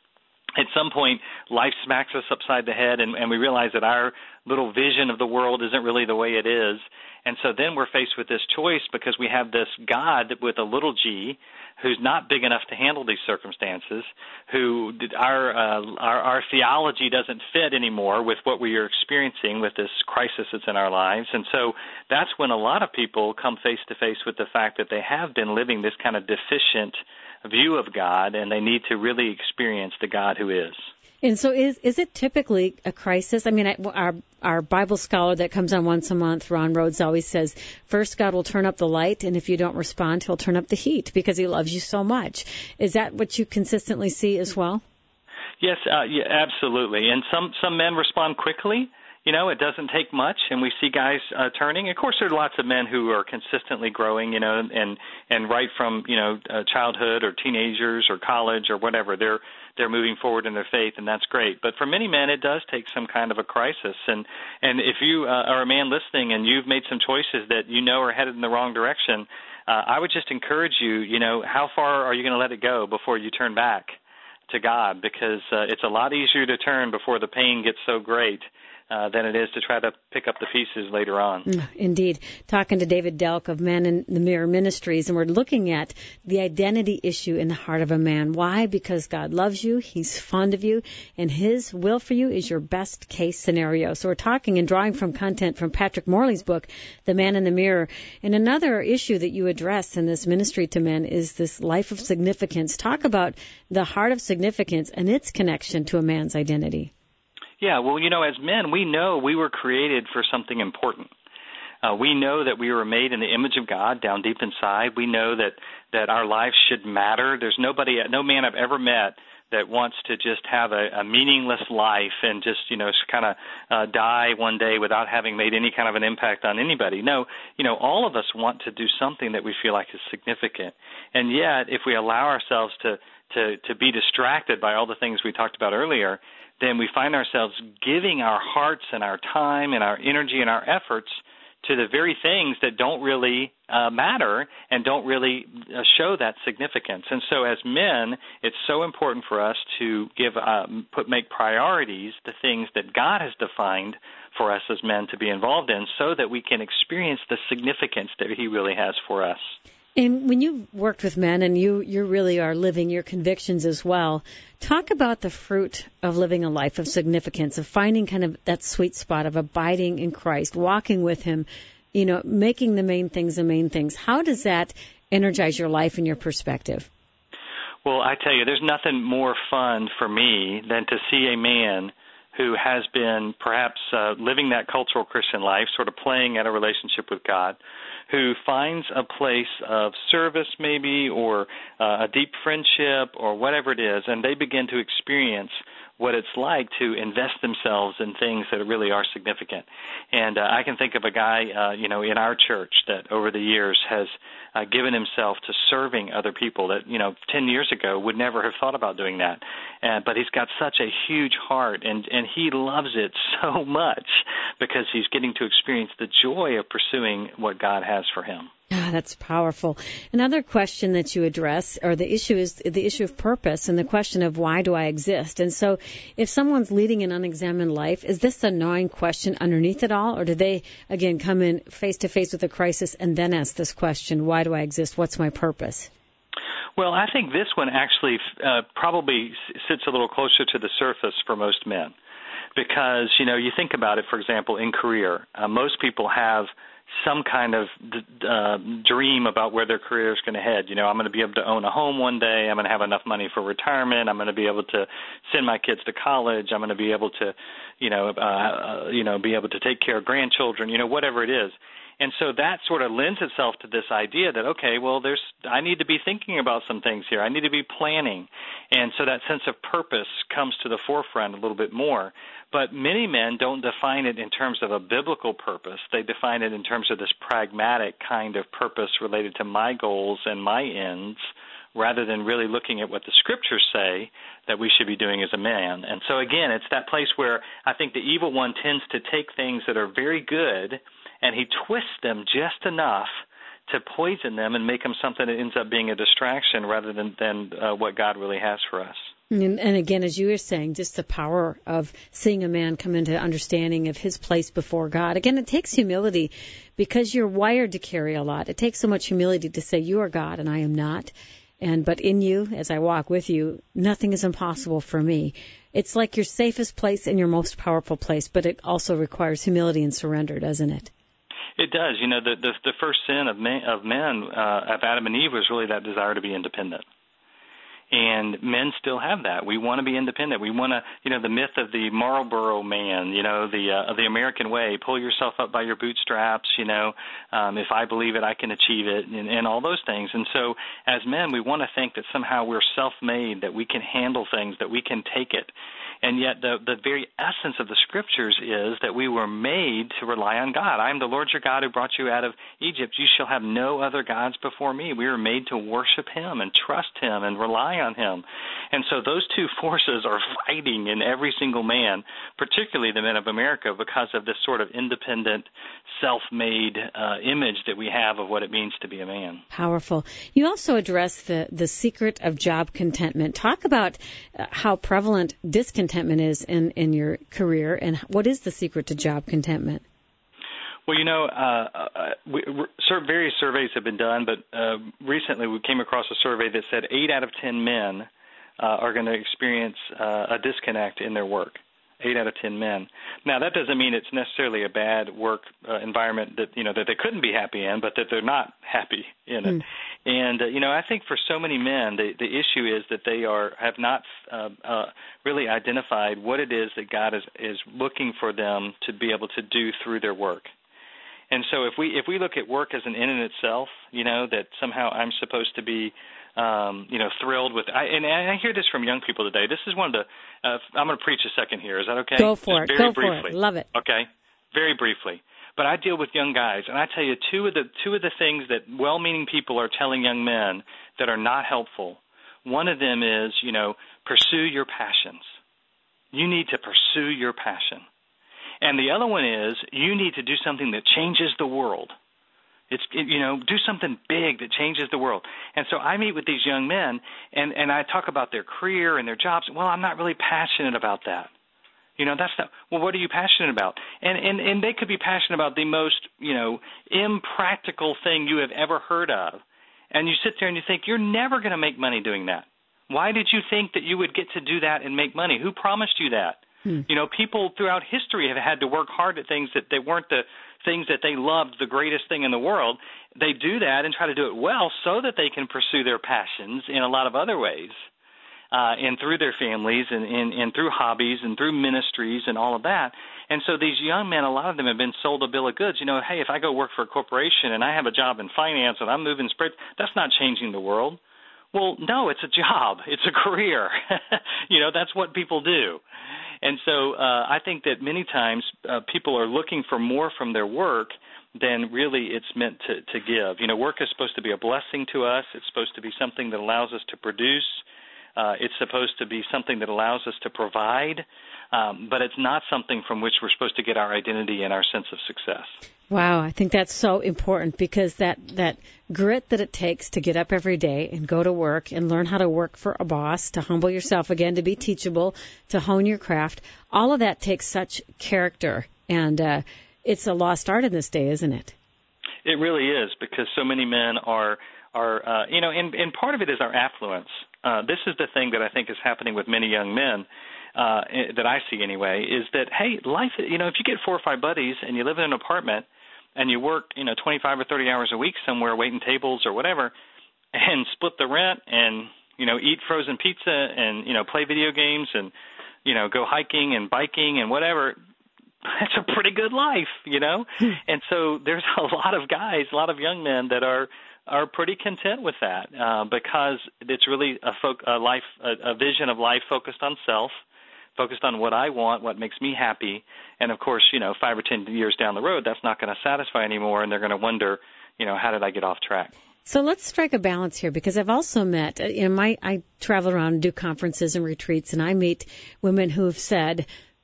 At some point, life smacks us upside the head, and, and we realize that our little vision of the world isn't really the way it is. And so then we're faced with this choice because we have this God with a little g who's not big enough to handle these circumstances, who our, uh, our, our theology doesn't fit anymore with what we are experiencing with this crisis that's in our lives. And so that's when a lot of people come face to face with the fact that they have been living this kind of deficient view of God, and they need to really experience the God who is. And so is is it typically a crisis? I mean, I, our our Bible scholar that comes on once a month, Ron Rhodes, always says, first God will turn up the light, and if you don't respond, he'll turn up the heat because he loves you so much. Is that what you consistently see as well? Yes, uh, yeah, absolutely. And some, some men respond quickly. You know, it doesn't take much, and we see guys uh, turning. Of course, there are lots of men who are consistently growing, you know, and and right from, you know, uh, childhood or teenagers or college or whatever, they're they're moving forward in their faith, and that's great. But for many men, it does take some kind of a crisis. And and if you uh, are a man listening and you've made some choices that you know are headed in the wrong direction, uh, I would just encourage you, you know, how far are you going to let it go before you turn back to God? Because uh, it's a lot easier to turn before the pain gets so great Uh, than it is to try to pick up the pieces later on. Indeed. Talking to David Delk of Men in the Mirror Ministries, and we're looking at the identity issue in the heart of a man. Why? Because God loves you, he's fond of you, and his will for you is your best case scenario. So we're talking and drawing from content from Patrick Morley's book, The Man in the Mirror. And another issue that you address in this ministry to men is this life of significance. Talk about the heart of significance and its connection to a man's identity. Yeah, well, you know, as men, we know we were created for something important. Uh, we know that we were made in the image of God down deep inside. We know that, that our lives should matter. There's nobody, no man I've ever met that wants to just have a, a meaningless life and just, you know, kind of uh, die one day without having made any kind of an impact on anybody. No, you know, all of us want to do something that we feel like is significant. And yet, if we allow ourselves to, to, to be distracted by all the things we talked about earlier, then we find ourselves giving our hearts and our time and our energy and our efforts to the very things that don't really uh, matter and don't really uh, show that significance. And so as men, it's so important for us to give, um, put, make priorities the things that God has defined for us as men to be involved in so that we can experience the significance that he really has for us. And when you've worked with men and you, you really are living your convictions as well, talk about the fruit of living a life of significance, of finding kind of that sweet spot of abiding in Christ, walking with him, you know, making the main things the main things. How does that energize your life and your perspective? Well, I tell you, there's nothing more fun for me than to see a man who has been perhaps uh, living that cultural Christian life, sort of playing at a relationship with God, who finds a place of service maybe or uh, a deep friendship or whatever it is, and they begin to experience what it's like to invest themselves in things that really are significant. And uh, I can think of a guy, uh, you know, in our church that over the years has uh, given himself to serving other people that, you know, ten years ago would never have thought about doing that. Uh, but he's got such a huge heart, and, and he loves it so much because he's getting to experience the joy of pursuing what God has for him. Ah, that's powerful. Another question that you address, or the issue is the issue of purpose and the question of why do I exist? And so if someone's leading an unexamined life, is this a gnawing question underneath it all? Or do they, again, come in face to face with a crisis and then ask this question, why do I exist? What's my purpose? Well, I think this one actually uh, probably sits a little closer to the surface for most men because, you know, you think about it, for example, in career. Uh, most people have some kind of uh, dream about where their career is going to head. You know, I'm going to be able to own a home one day. I'm going to have enough money for retirement. I'm going to be able to send my kids to college. I'm going to be able to, you know, uh, uh, you know, be able to take care of grandchildren, you know, whatever it is. And so that sort of lends itself to this idea that, okay, well, there's I need to be thinking about some things here. I need to be planning. And so that sense of purpose comes to the forefront a little bit more. But many men don't define it in terms of a biblical purpose. They define it in terms of this pragmatic kind of purpose related to my goals and my ends, rather than really looking at what the scriptures say that we should be doing as a man. And so, again, it's that place where I think the evil one tends to take things that are very good and he twists them just enough to poison them and make them something that ends up being a distraction rather than, than uh, what God really has for us. And, and again, as you were saying, just the power of seeing a man come into understanding of his place before God. Again, it takes humility because you're wired to carry a lot. It takes so much humility to say, you are God and I am not. And but in you, as I walk with you, nothing is impossible for me. It's like your safest place and your most powerful place, but it also requires humility and surrender, doesn't it? It does. You know, the the, the first sin of men, of men uh, of Adam and Eve was really that desire to be independent. And men still have that. We want to be independent. We want to, you know, the myth of the Marlboro man, you know, the uh, the American way, pull yourself up by your bootstraps, you know, um, if I believe it, I can achieve it, and, and all those things. And so as men, we want to think that somehow we're self-made, that we can handle things, that we can take it. And yet the, the very essence of the Scriptures is that we were made to rely on God. I am the Lord your God who brought you out of Egypt. You shall have no other gods before me. We were made to worship him and trust him and rely on him. And so those two forces are fighting in every single man, particularly the men of America, because of this sort of independent, self-made uh, image that we have of what it means to be a man. Powerful. You also address the, the secret of job contentment. Talk about uh, how prevalent discontentment is in, in your career, and what is the secret to job contentment? Well, you know, uh, uh, we, various surveys have been done, but uh, recently we came across a survey that said eight out of ten men uh, are going to experience uh, a disconnect in their work. Eight out of ten men. Now, that doesn't mean it's necessarily a bad work uh, environment that, you know, that they couldn't be happy in, but that they're not happy in it. Mm. And, uh, you know, I think for so many men, the, the issue is that they are have not uh, uh, really identified what it is that God is, is looking for them to be able to do through their work. And so if we if we look at work as an end in itself, you know, that somehow I'm supposed to be Um, you know, thrilled with, I, and I hear this from young people today. This is one of the, uh, I'm going to preach a second here. Is that okay? Go for Just it. Very Go briefly. for it. Love it. Okay. Very briefly. But I deal with young guys, and I tell you, two of the two of the things that well-meaning people are telling young men that are not helpful. One of them is, you know, pursue your passions. You need to pursue your passion. And the other one is, you need to do something that changes the world. It's, you know, do something big that changes the world. And so I meet with these young men, and, and I talk about their career and their jobs. Well, I'm not really passionate about that. You know, that's not, well, what are you passionate about? And, and, and they could be passionate about the most, you know, impractical thing you have ever heard of. And you sit there and you think, you're never going to make money doing that. Why did you think that you would get to do that and make money? Who promised you that? Hmm. You know, people throughout history have had to work hard at things that they weren't the things that they loved, the greatest thing in the world. They do that and try to do it well so that they can pursue their passions in a lot of other ways, uh, and through their families and, and, and through hobbies and through ministries and all of that. And so these young men, a lot of them have been sold a bill of goods. You know, hey, if I go work for a corporation and I have a job in finance and I'm moving spread, that's not changing the world. Well, no, it's a job. It's a career. You know, that's what people do. And so uh, I think that many times uh, people are looking for more from their work than really it's meant to, to give. You know, work is supposed to be a blessing to us. It's supposed to be something that allows us to produce. Uh, it's supposed to be something that allows us to provide. Um, but it's not something from which we're supposed to get our identity and our sense of success. Wow, I think that's so important because that, that grit that it takes to get up every day and go to work and learn how to work for a boss, to humble yourself again, to be teachable, to hone your craft, all of that takes such character. And uh, it's a lost art in this day, isn't it? It really is, because so many men are, are uh, you know, and, and part of it is our affluence. Uh, this is the thing that I think is happening with many young men. Uh, that I see anyway, is that, hey, life, you know, if you get four or five buddies and you live in an apartment and you work, you know, twenty-five or thirty hours a week somewhere waiting tables or whatever, and split the rent and, you know, eat frozen pizza and, you know, play video games and, you know, go hiking and biking and whatever, that's a pretty good life, you know? And so there's a lot of guys, a lot of young men that are are pretty content with that uh, because it's really a, fo- a life, a, a vision of life focused on self, focused on what I want, what makes me happy. And, of course, you know, five or ten years down the road, that's not going to satisfy anymore, and they're going to wonder, you know, how did I get off track? So let's strike a balance here, because I've also met, you know, my, I travel around and do conferences and retreats, and I meet women who have said,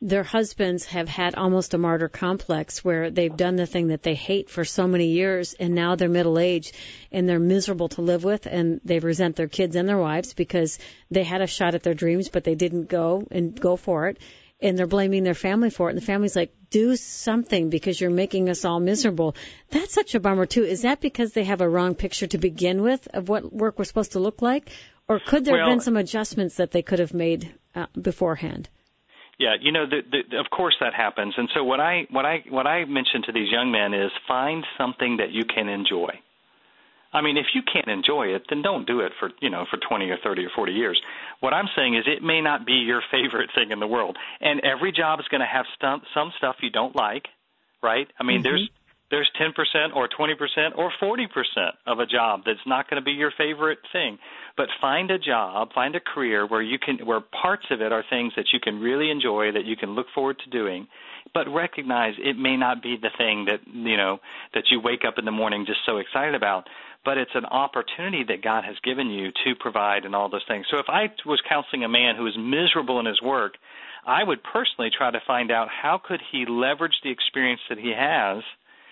their husbands have had almost a martyr complex where they've done the thing that they hate for so many years, and now they're middle-aged and they're miserable to live with, and they resent their kids and their wives because they had a shot at their dreams, but they didn't go and go for it, and they're blaming their family for it, and the family's like, do something because you're making us all miserable. That's such a bummer, too. Is that because they have a wrong picture to begin with of what work was supposed to look like, or could there well, have been some adjustments that they could have made uh, beforehand? Yeah, you know, the, the, of course that happens. And so what I what I what I mention to these young men is find something that you can enjoy. I mean, if you can't enjoy it, then don't do it for, you know, for twenty or thirty or forty years. What I'm saying is it may not be your favorite thing in the world. And every job is going to have some some stuff you don't like, right? I mean, mm-hmm. there's there's ten percent or twenty percent or forty percent of a job that's not going to be your favorite thing. But find a job, find a career where you can, where parts of it are things that you can really enjoy, that you can look forward to doing, but recognize it may not be the thing that, you know, that you wake up in the morning just so excited about, but it's an opportunity that God has given you to provide and all those things. So if I was counseling a man who is miserable in his work, I would personally try to find out how could he leverage the experience that he has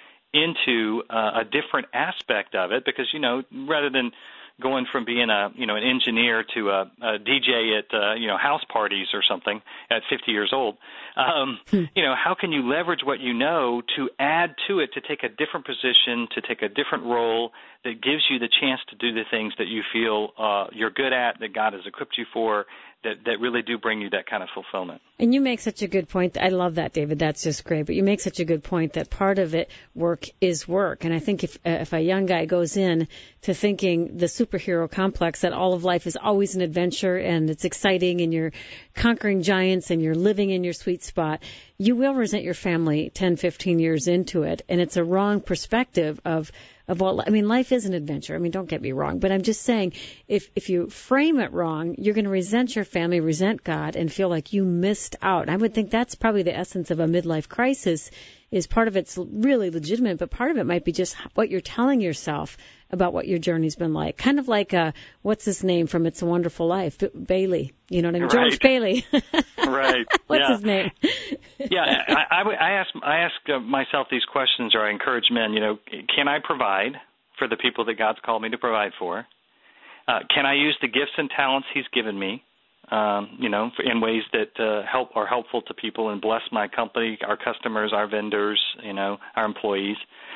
into uh, a different aspect of it, because, you know, rather than going from being a, you know, an engineer to a, a D J at, uh, you know, house parties or something at fifty years old, um, hmm. you know, how can you leverage what you know to add to it, to take a different position, to take a different role that gives you the chance to do the things that you feel uh, you're good at, that God has equipped you for, that, that really do bring you that kind of fulfillment. And you make such a good point. I love that, David. That's just great. But you make such a good point that part of it, work is work. And I think if uh, if a young guy goes in to thinking the superhero complex, that all of life is always an adventure and it's exciting and you're conquering giants and you're living in your sweet spot, you will resent your family ten, fifteen years into it. And it's a wrong perspective of Of all, I mean, life is an adventure. I mean, don't get me wrong, but I'm just saying, if if you frame it wrong, you're going to resent your family, resent God, and feel like you missed out. And I would think that's probably the essence of a midlife crisis. Is part of it's really legitimate, but part of it might be just what you're telling yourself about what your journey's been like. Kind of like, uh, what's his name from It's a Wonderful Life? B- Bailey. You know what I mean? Right. George Bailey. Right. What's yeah. his name? yeah, I, I, I ask, I ask uh, myself these questions, or I encourage men, you know, can I provide for the people that God's called me to provide for? Uh, can I use the gifts and talents He's given me, um, you know, in ways that uh, help are helpful to people and bless my company, our customers, our vendors, you know, our employees?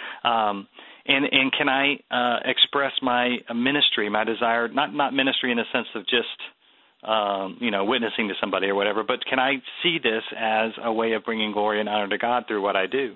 Um, and, and can I uh, express my ministry, my desire, not, not ministry in the sense of just, um, you know, witnessing to somebody or whatever, but can I see this as a way of bringing glory and honor to God through what I do?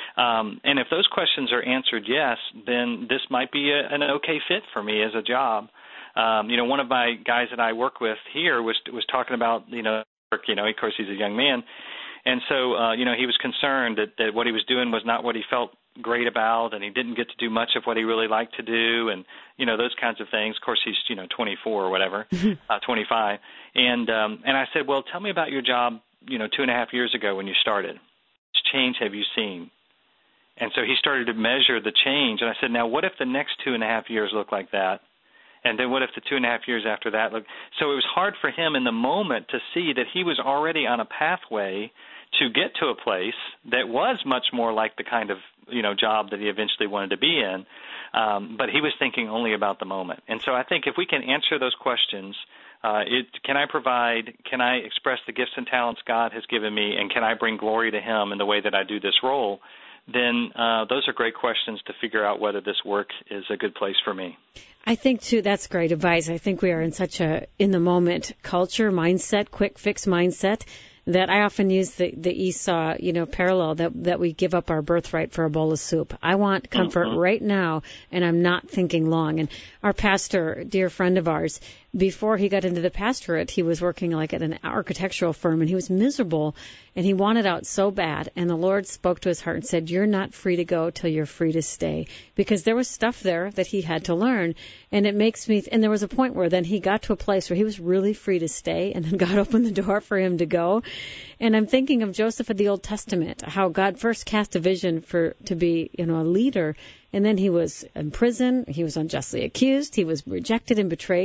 Um, and if those questions are answered yes, then this might be a, an okay fit for me as a job. Um, you know, one of my guys that I work with here was was talking about, you know, work, you know, of course he's a young man. And so, uh, you know, he was concerned that, that what he was doing was not what he felt great about, and he didn't get to do much of what he really liked to do, and, you know, those kinds of things. Of course, he's, you know, twenty-four or whatever, uh, twenty-five. And um, and I said, well, tell me about your job, you know, two and a half years ago when you started. Which change have you seen? And so he started to measure the change. And I said, now, what if the next two and a half years look like that? And then what if the two and a half years after that look? So it was hard for him in the moment to see that he was already on a pathway to get to a place that was much more like the kind of, you know, job that he eventually wanted to be in. Um, but he was thinking only about the moment. And so I think if we can answer those questions, uh, it, can I provide, can I express the gifts and talents God has given me, and can I bring glory to Him in the way that I do this role, then uh, those are great questions to figure out whether this work is a good place for me. I think, too, that's great advice. I think we are in such a in-the-moment culture, mindset, quick-fix mindset, that I often use the, the Esau, you know, parallel that, that we give up our birthright for a bowl of soup. I want comfort mm-hmm. right now, and I'm not thinking long. And our pastor, a dear friend of ours, before he got into the pastorate, he was working like at an architectural firm, and he was miserable, and he wanted out so bad. And the Lord spoke to his heart and said, you're not free to go till you're free to stay, because there was stuff there that he had to learn. And it makes me, and there was a point where then he got to a place where he was really free to stay, and then God opened the door for him to go. And I'm thinking of Joseph of the Old Testament, how God first cast a vision for to be, you know, a leader. And then he was in prison. He was unjustly accused. He was rejected and betrayed.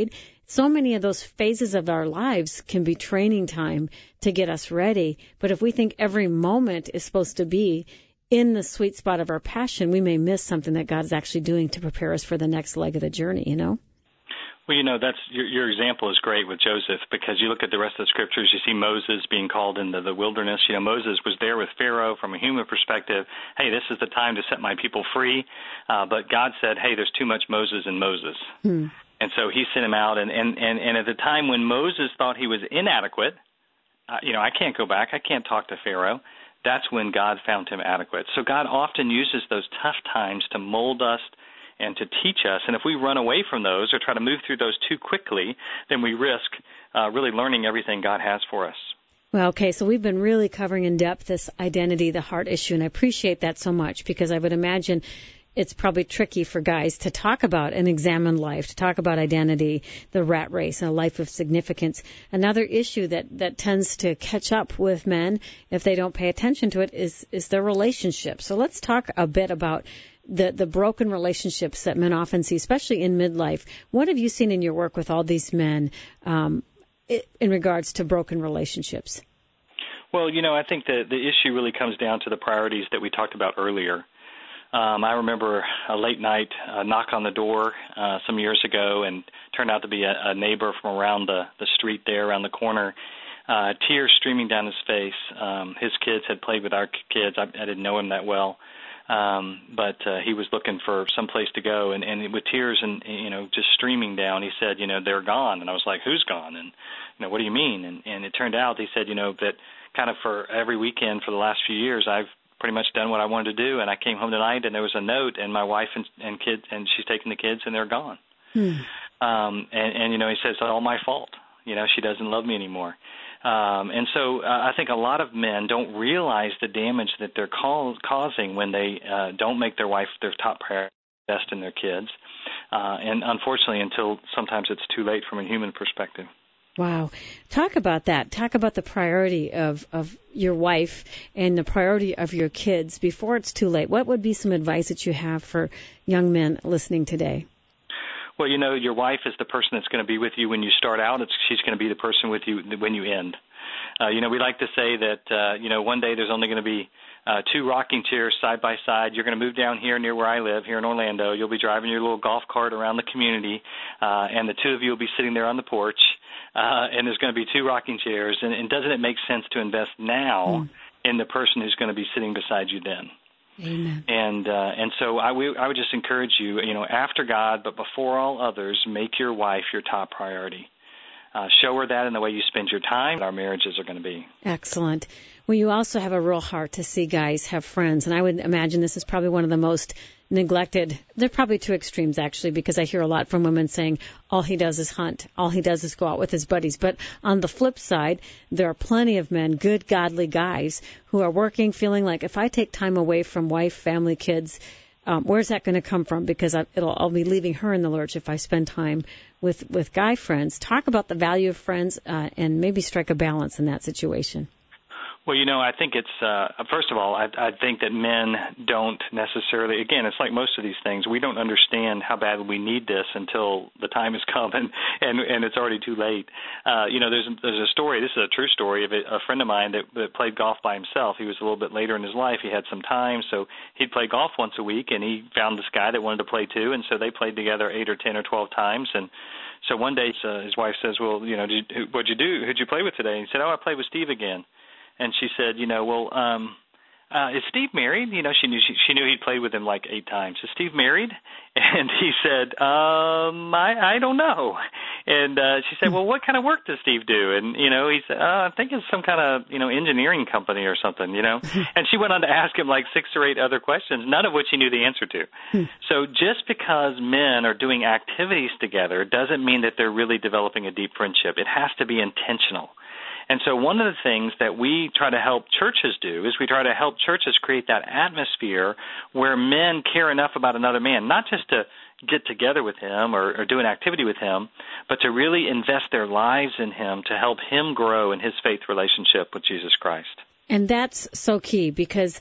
so many of those phases of our lives can be training time to get us ready. But if we think every moment is supposed to be in the sweet spot of our passion, we may miss something that God is actually doing to prepare us for the next leg of the journey, you know? Well, you know, that's your, your example is great with Joseph, because you look at the rest of the scriptures, you see Moses being called into the wilderness. You know, Moses was there with Pharaoh from a human perspective. Hey, this is the time to set my people free. Uh, but God said, hey, there's too much Moses in Moses. Hmm. And so he sent him out. And, and, and, and at the time when Moses thought he was inadequate, uh, you know, I can't go back. I can't talk to Pharaoh. That's when God found him adequate. So God often uses those tough times to mold us and to teach us. And if we run away from those or try to move through those too quickly, then we risk uh, really learning everything God has for us. Well, okay, so we've been really covering in depth this identity, the heart issue, and I appreciate that so much, because I would imagine it's probably tricky for guys to talk about an examined life, to talk about identity, the rat race, and a life of significance. Another issue that, that tends to catch up with men if they don't pay attention to it is, is their relationship. So let's talk a bit about the, the broken relationships that men often see, especially in midlife. What have you seen in your work with all these men um, in regards to broken relationships? Well, you know, I think the, the issue really comes down to the priorities that we talked about earlier. Um, I remember a late night uh, knock on the door uh, some years ago, and turned out to be a, a neighbor from around the, the street there, around the corner, uh, tears streaming down his face. Um, his kids had played with our kids. I, I didn't know him that well. Um, but uh, he was looking for some place to go, and, and with tears and, you know, just streaming down, he said, you know, they're gone. And I was like, who's gone? And, you know, what do you mean? And, and it turned out, he said, you know, that kind of for every weekend for the last few years, I've pretty much done what I wanted to do. And I came home tonight, and there was a note, and my wife and, and kids, and she's taking the kids, and they're gone. Hmm. Um, and, and, you know, he says, it's all my fault. You know, she doesn't love me anymore. Um, and so uh, I think a lot of men don't realize the damage that they're cause, causing when they uh, don't make their wife their top priority, invest in their kids. Uh, and unfortunately, until sometimes it's too late from a human perspective. Wow. Talk about that. Talk about the priority of, of your wife and the priority of your kids before it's too late. What would be some advice that you have for young men listening today? Well, you know, your wife is the person that's going to be with you when you start out. It's, she's going to be the person with you when you end. Uh, you know, we like to say that, uh, you know, one day there's only going to be uh, two rocking chairs side by side. You're going to move down here near where I live, here in Orlando. You'll be driving your little golf cart around the community, uh, and the two of you will be sitting there on the porch, uh, and there's going to be two rocking chairs. And, and doesn't it make sense to invest now mm. in the person who's going to be sitting beside you then? Amen. And uh, and so I, w- I would just encourage you, you know, after God, but before all others, make your wife your top priority. Uh, show her that in the way you spend your time. Our marriages are going to be. Excellent. Well, you also have a real heart to see guys have friends, and I would imagine this is probably one of the most neglected. They're probably two extremes, actually, because I hear a lot from women saying all he does is hunt, all he does is go out with his buddies. But on the flip side, there are plenty of men, good, godly guys, who are working, feeling like if I take time away from wife, family, kids, um, where's that going to come from? Because I, it'll, I'll be leaving her in the lurch if I spend time with, with guy friends. Talk about the value of friends uh, and maybe strike a balance in that situation. Well, you know, I think it's, uh, first of all, I, I think that men don't necessarily, again, it's like most of these things, we don't understand how badly we need this until the time has come and, and, and it's already too late. Uh, you know, there's, there's a story, this is a true story of a, a friend of mine that, that played golf by himself. He was a little bit later in his life. He had some time, so he'd play golf once a week, and he found this guy that wanted to play too, and so they played together eight or ten or twelve times, and so one day uh, his wife says, well, you know, did you, what'd you do? Who'd you play with today? And he said, oh, I played with Steve again. And she said, you know, well, um, uh, is Steve married? You know, she knew she, she knew he'd played with him like eight times. Is Steve married? And he said, um, I, I don't know. And uh, she said, well, what kind of work does Steve do? And, you know, he said, uh, I think it's some kind of, you know, engineering company or something, you know. And she went on to ask him like six or eight other questions, none of which he knew the answer to. So just because men are doing activities together doesn't mean that they're really developing a deep friendship. It has to be intentional. And so one of the things that we try to help churches do is we try to help churches create that atmosphere where men care enough about another man, not just to get together with him or, or do an activity with him, but to really invest their lives in him to help him grow in his faith relationship with Jesus Christ. And that's so key because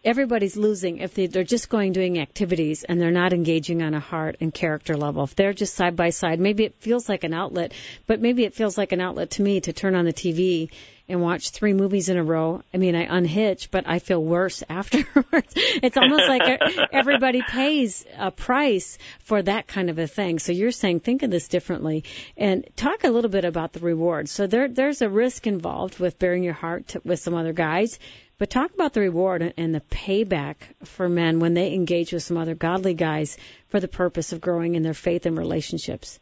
everybody's losing if they, they're just going doing activities and they're not engaging on a heart and character level. If they're just side by side, maybe it feels like an outlet, but maybe it feels like an outlet to me to turn on the T V and watch three movies in a row. I mean, I unhitch, but I feel worse afterwards. It's almost like everybody pays a price for that kind of a thing. So you're saying, think of this differently. And talk a little bit about the reward. So there, there's a risk involved with bearing your heart to, with some other guys. But talk about the reward and the payback for men when they engage with some other godly guys for the purpose of growing in their faith and relationships.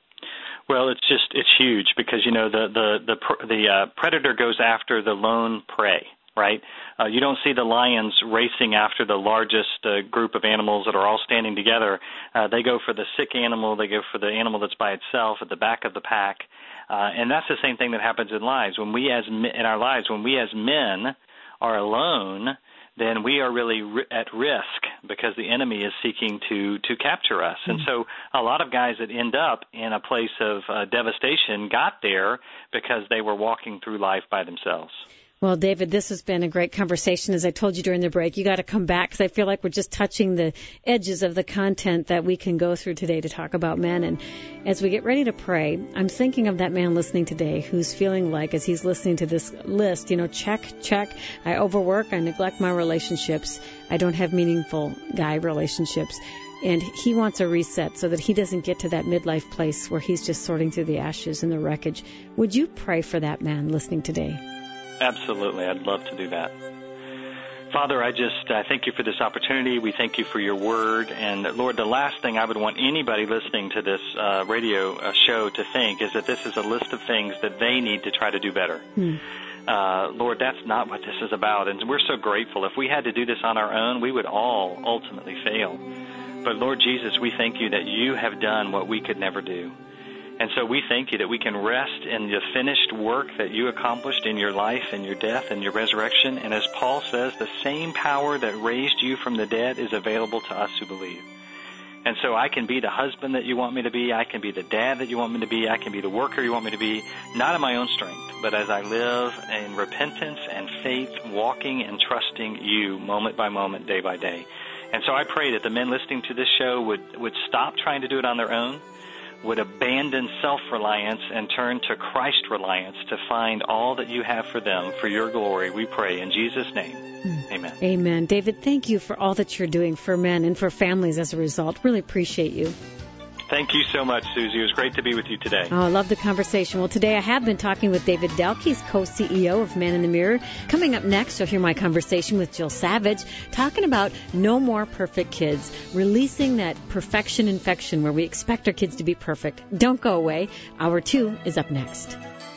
Well, it's just, it's huge because, you know, the, the, the, the uh, predator goes after the lone prey, right? Uh, you don't see the lions racing after the largest uh, group of animals that are all standing together. Uh, they go for the sick animal. They go for the animal that's by itself at the back of the pack. Uh, and that's the same thing that happens in lives. When we as in our lives, when we as men are alone, then we are really ri- at risk because the enemy is seeking to, to capture us. Mm-hmm. And so a lot of guys that end up in a place of uh, devastation got there because they were walking through life by themselves. Well, David, this has been a great conversation. As I told you during the break, you got to come back because I feel like we're just touching the edges of the content that we can go through today to talk about men. And as we get ready to pray, I'm thinking of that man listening today who's feeling like, as he's listening to this list, you know, check, check. I overwork. I neglect my relationships. I don't have meaningful guy relationships. And he wants a reset so that he doesn't get to that midlife place where he's just sorting through the ashes and the wreckage. Would you pray for that man listening today? Absolutely. I'd love to do that. Father, I just uh, thank you for this opportunity. We thank you for your word. And, Lord, the last thing I would want anybody listening to this uh, radio uh, show to think is that this is a list of things that they need to try to do better. Hmm. Uh, Lord, that's not what this is about. And we're so grateful. If we had to do this on our own, we would all ultimately fail. But, Lord Jesus, we thank you that you have done what we could never do. And so we thank you that we can rest in the finished work that you accomplished in your life and your death and your resurrection. And as Paul says, the same power that raised you from the dead is available to us who believe. And so I can be the husband that you want me to be. I can be the dad that you want me to be. I can be the worker you want me to be, not in my own strength, but as I live in repentance and faith, walking and trusting you moment by moment, day by day. And so I pray that the men listening to this show would, would stop trying to do it on their own, would abandon self-reliance and turn to Christ-reliance to find all that you have for them for your glory, we pray in Jesus' name. Mm. Amen. Amen. David, thank you for all that you're doing for men and for families as a result. Really appreciate you. Thank you so much, Susie. It was great to be with you today. Oh, I love the conversation. Well, today I have been talking with David Delk. He's co-C E O of Man in the Mirror. Coming up next, you'll hear my conversation with Jill Savage, talking about no more perfect kids, releasing that perfection infection where we expect our kids to be perfect. Don't go away. Hour two is up next.